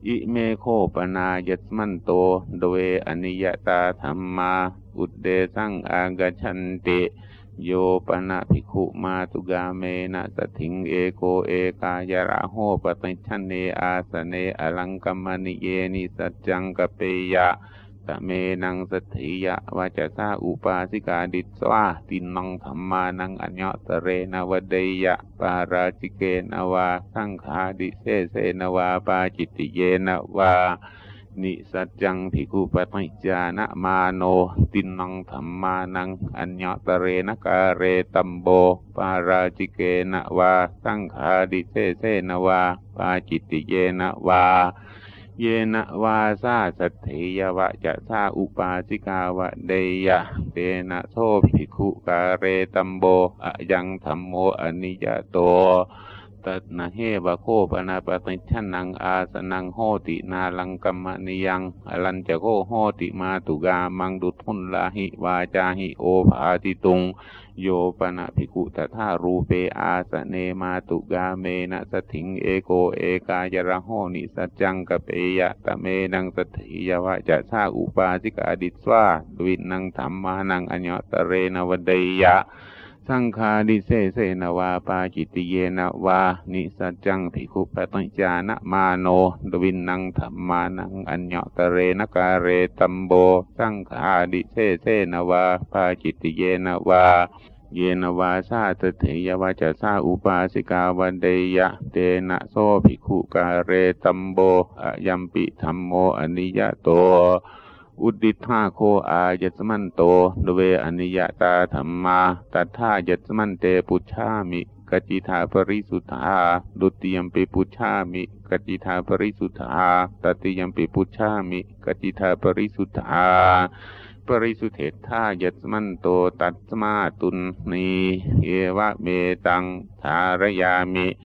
อิเมโคปนายัสมันโตโดเวอนิยตาธรรมาอุดเดสังอากชันติโยปนะภิกขุมาตุกาเมนะสถิงเอโกเอกายระโหปติชันเนอาสเนอลังกัมมณิเยนิสัจจังกเปยะตะเมนังสถิยะวาจสาอุปาสิกาดิสวาตินังธัมมานังอัญญตเรนวเดยะปาราจิเกนวาสังฆาดิเสเสนวาปาจิตติเยนวานิสัจจังภิกขุปฏิจจานะมาโนตินังธัมมานังอัญญตเรนกาเรตัมโบปาราจิเกนวาสังฆาดิเสเสนวาปาจิตติเยนวาเยนะวาซาสัทถิยวะจะซาอุปาสิกาวะเดยะเตนะโสภิกขุกาเรตัมโบอะยังธัมโมอนิยโตตัณนะเฮวะโคปนาปติชันนังอาสนังโหตินาลังกัมมณิยังอลัญจะโคโหติมาตุกามังดุทุนลาหิวาจาหิโอภาติตุงโยปนะภิกขุตถารูเปอาสเนมาตุกาเมนะสถิงเอโกเอกายระโหนิสัจจังกเปยะตะเมนังสถิยวะจะสาอุปาสิกาดิสวาดวินังธัมมานังอัญญตเรนวเดยะสังฆาดิเสเสนวาปาจิตติเยนวานิสัจจังภิกขุปฏิจจานะมาโนดวินังธัมมานังอัญญตเรนกาเรตัมโบสังฆาดิเสเสนวาปาจิตติเยนวาเยนวาซาตเถยวาจะซาอุปาสิกาวันเดยะเตนะโสภิกขุกาเรตัมโบอะยัมปิธัมโมอนิยโตอุดดิธาโคอายัสมันโตดเวอนิยตาธัมมาตัทธายัสมันเตปุชฌามิกจิธาปริสุทธาดุติยัมปิปุชฌามิกจิธาปริสุทธาตติยัมปิปุชฌามิกจิธาปริสุทธาปริสุเทธายัสมันโตตัสมาตุนนีเอวะเมตังธารยามิ